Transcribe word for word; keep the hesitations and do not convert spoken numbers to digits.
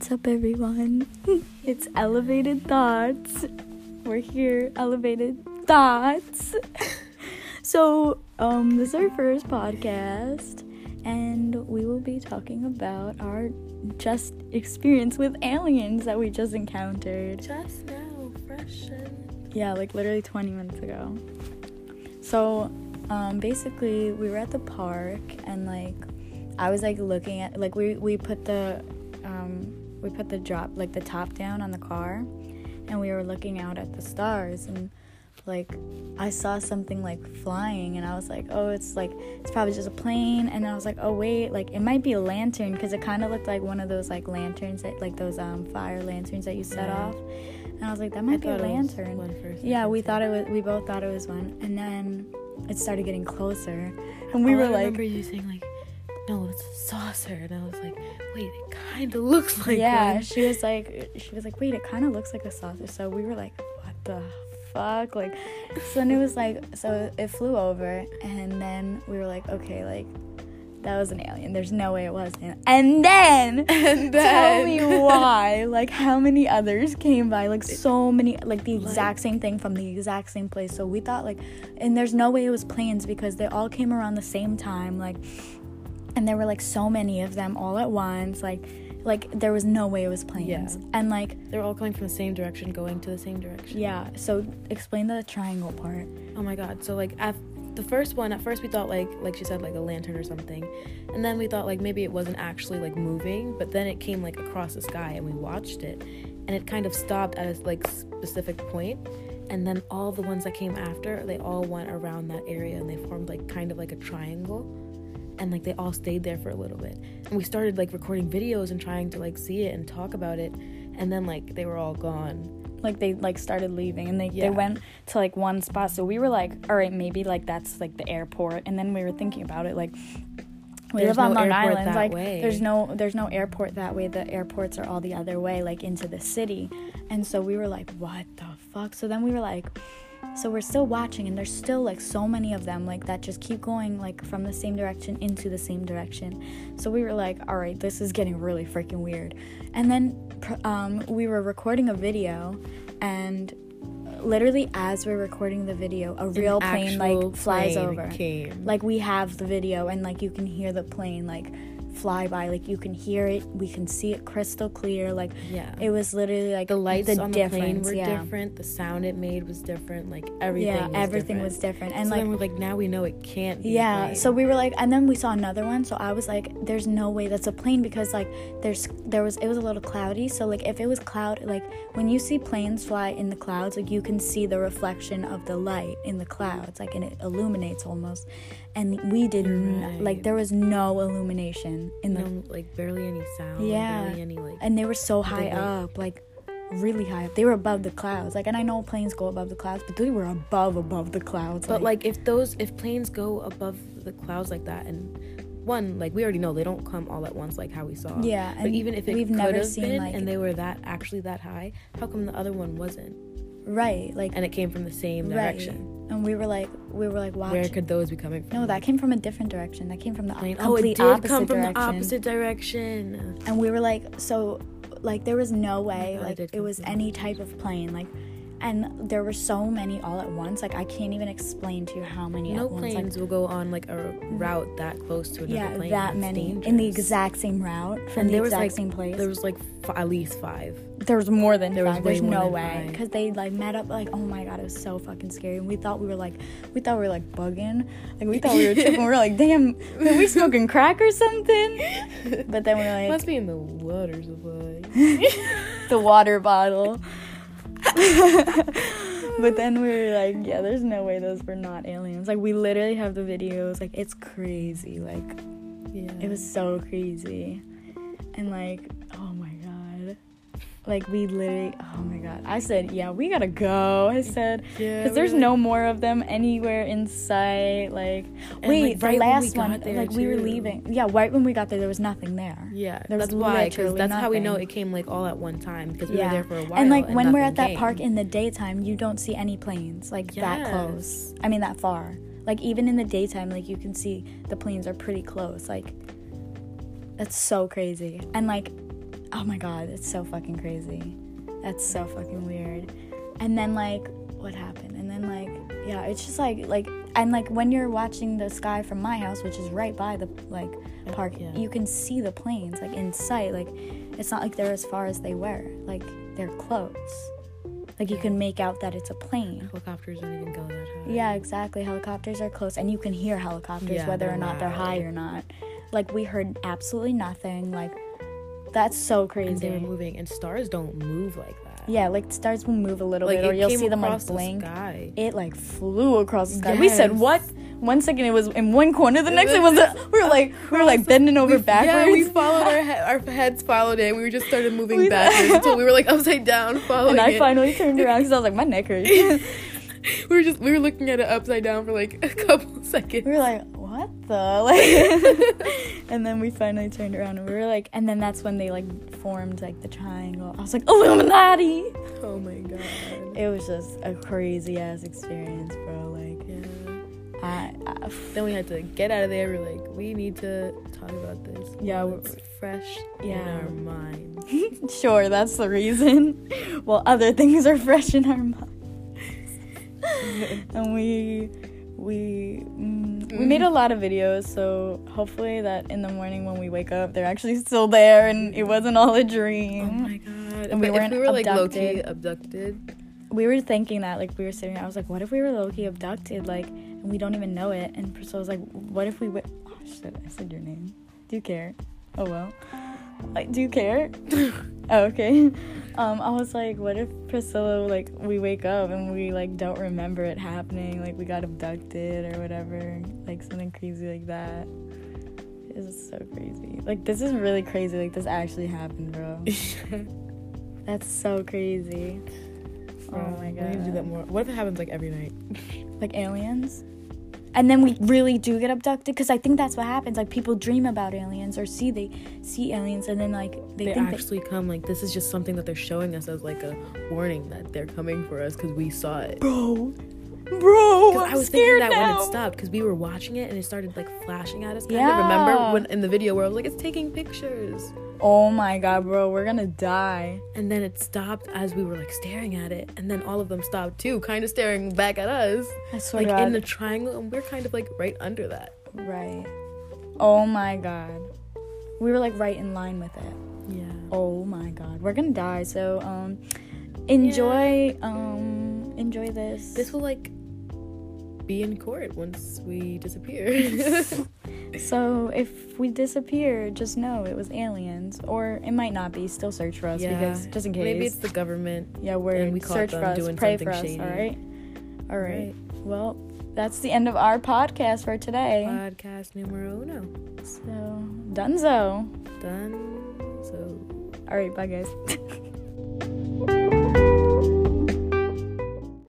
What's up, everyone? It's Elevated Thoughts. We're here, Elevated Thoughts. So, um, this is our first podcast, and we will be talking about our just experience with aliens that we just encountered. Just now, fresh and... Yeah, like literally twenty minutes ago. So, um, basically, we were at the park, and, like, I was, like, looking at, like, we, we put the, um, we put the drop, like, the top down on the car, and we were looking out at the stars, and, like, I saw something, like, flying, and I was like, oh, it's, like, it's probably just a plane, and I was like, oh, wait, like, it might be a lantern, because it kind of looked like one of those, like, lanterns, that, like, those, um, fire lanterns that you set yeah. off, and I was like, that might I be a lantern. One first, yeah, we thought it was, we both thought it was one, and then it started getting closer, and we oh, were I like, remember you saying, like, no, it's a saucer, and I was like, wait, it kind of looks like yeah, one. she was like, she was like, wait, it kind of looks like a saucer, so we were like, what the fuck, like, so then it was like, so it flew over, and then we were like, okay, like, that was an alien, there's no way it wasn't, and then, and then tell me why, like, how many others came by, like, so many, like, the exact like, same thing from the exact same place, so we thought, like, and there's no way it was planes, because they all came around the same time, like, and there were, like, so many of them all at once, like, like, there was no way it was planes, yeah. and, like, they're all coming from the same direction, going to the same direction. yeah, so explain the triangle part. Oh my god, so, like, at the first one, at first we thought, like, like she said, like, a lantern or something, and then we thought, like, maybe it wasn't actually, like, moving, but then it came, like, across the sky, and we watched it, and it kind of stopped at a, like, specific point, and then all the ones that came after, they all went around that area, and they formed, like, kind of like a triangle, and, like, they all stayed there for a little bit, and we started, like, recording videos and trying to, like, see it and talk about it, and then, like, they were all gone. Like, they, like, started leaving, and they, yeah. they went to, like, one spot, so we were like, all right, maybe, like, that's, like, the airport, and then we were thinking about it, like, we there's live on no Long airport Island, that like, way. there's no, there's no airport that way, the airports are all the other way, like, into the city, and so we were like, what the fuck, so then we were like, so we're still watching, and there's still, like, so many of them, like, that just keep going, like, from the same direction into the same direction. So we were like, all right, this is getting really freaking weird. And then um, we were recording a video, and literally as we're recording the video, a real An plane, like, flies plane over. Came. Like, we have the video, and, like, you can hear the plane, like, fly by, like, you can hear it, we can see it crystal clear, like, yeah, it was literally, like, the lights the on the plane were yeah. different, the sound it made was different, like, everything yeah was everything different. was different, and so like then we're like, now we know it can't be yeah a plane. So we were like, and then we saw another one, so I was like, there's no way that's a plane, because, like, there's there was it was a little cloudy, so, like, if it was cloud, like, when you see planes fly in the clouds, like, you can see the reflection of the light in the clouds, like, and it illuminates almost, and we didn't right. like, there was no illumination in the no, like, barely any sound, yeah barely any, like, and they were so high they, like, up, like, really high up. They were above the clouds, like, and I know planes go above the clouds, but they were above above the clouds, but like, like if those if planes go above the clouds like that, and one, like, we already know they don't come all at once, like how we saw, yeah but and even if it we've could never have seen, been, like, and they were that actually that high, how come the other one wasn't? right, like, And it came from the same direction. right. And we were like, we were like, watching. Where could those be coming from? No, that came from a different direction. That came from the Plane. op- Oh, it complete did opposite come from direction. the opposite direction. And we were like, so, like, there was no way, God, like, it it was come from any the type of plane, like, and there were so many all at once. Like, I can't even explain to you how many No at once. planes Like, will go on, like, a route that close to another yeah, plane. that That's many dangerous. in the exact same route from And the there was, exact like, same place. There was like f- at least five. There was more than There was five. way There's more no than way, five. because they, like, met up, like, oh my god, it was so fucking scary. And we thought we were like, we thought we were like bugging, like, we thought we were tripping. We were like, damn, are we smoking crack or something? But then we were like, Must be in the water supply. the water bottle. But then we were like, yeah, there's no way those were not aliens. Like, we literally have the videos. Like, it's crazy. Like, Yeah. it was so crazy. And, like, oh my god. Like, we literally, oh my god. I said, yeah, we gotta go. I said, Yeah. because there's no more of them anywhere in sight. Like, And, wait, like, the right when we last got one, there, like, we were too. leaving. Yeah, right when we got there, there was nothing there. Yeah, There was that's why, because literally that's how we know nothing. it came, like, all at one time, because we Yeah. were there for a while. And, like, when we're at nothing that park came. in the daytime, you don't see any planes, like, that Yes. close. I mean, that far. Like, even in the daytime, like, you can see the planes are pretty close. Like, that's so crazy. And, like, oh my god, it's so fucking crazy. That's so fucking weird. And then like what happened? And then like yeah, it's just like like and like when you're watching the sky from my house, which is right by the like park, yeah. you can see the planes like in sight. Like it's not like they're as far as they were. Like they're close. Like you can make out that it's a plane. Helicopters don't even go that high. Yeah, exactly. Helicopters are close, and you can hear helicopters yeah, whether or not loud. they're high or not. Like we heard absolutely nothing. Like that's so crazy. And they were moving, and stars don't move like that. Yeah, like stars will move a little like, bit, or it you'll came see them like across the blink. Sky. It like flew across the sky. Yes. We said what? One second it was in one corner, the next it was. A, we were like we were like bending over we, backwards. Yeah, we followed our he- our heads followed it. And we just started moving We- backwards until we were like upside down following and I it. finally turned around because I was like, my neck hurts. we were just we were looking at it upside down for like a couple seconds. We were like, what the? Like, and then we finally turned around and we were like, and then that's when they like formed like the triangle. I was like, Illuminati! Oh my god. It was just a crazy ass experience, bro. Like, Yeah. I, I Then we had to get out of there. We're like, we need to talk about this. Yeah, while we're- it's fresh yeah. in our minds. sure, that's the reason. Well, other things are fresh in our minds. And we we mm, we made a lot of videos, so hopefully that in the morning when we wake up they're actually still there and it wasn't all a dream. Oh my god. And we But weren't if we were like abducted. low-key abducted. We were thinking that, like, we were sitting there, I was like, what if we were low-key abducted, like, and we don't even know it? And Priscilla was like, what if we w- oh shit, I said your name. Do you care? Oh well. Like, do you care? Oh, okay. Um, I was like, what if Priscilla, like, we wake up and we, like, don't remember it happening, like, we got abducted or whatever, like, something crazy like that. It was so crazy. Like, this is really crazy, like, this actually happened, bro. That's so crazy. Oh my god. We need to do that more. What if it happens like every night? Like aliens? And then we really do get abducted? Because I think that's what happens. Like, people dream about aliens or see they see aliens and then, like, they, They think actually come. Like, this is just something that they're showing us as like a warning that they're coming for us because we saw it. Bro. Bro, Because I'm I was thinking scared that now. when it stopped, because we were watching it and it started like flashing at us. Kind Yeah. of. Remember when in the video where I was like, it's taking pictures, Oh my god, bro. We're gonna die. and then it stopped as we were like staring at it, and then all of them stopped too, kind of staring back at us, I swear like to God. in the triangle, and we're kind of like right under that. Right. Oh my god. We were, like, right in line with it. Yeah. Oh my god. We're gonna die. So, um, enjoy, um, enjoy this. This will like be in court once we disappear. So if we disappear, just know it was aliens, or it might not be. Still search for us Yeah. because just in case. Maybe it's the government. yeah, we're and we caught search them for us, doing pray something for us. shady. All right, all right. Right. Well, that's the end of our podcast for today. Podcast numero uno. So dunzo. Done. So. All right, bye guys.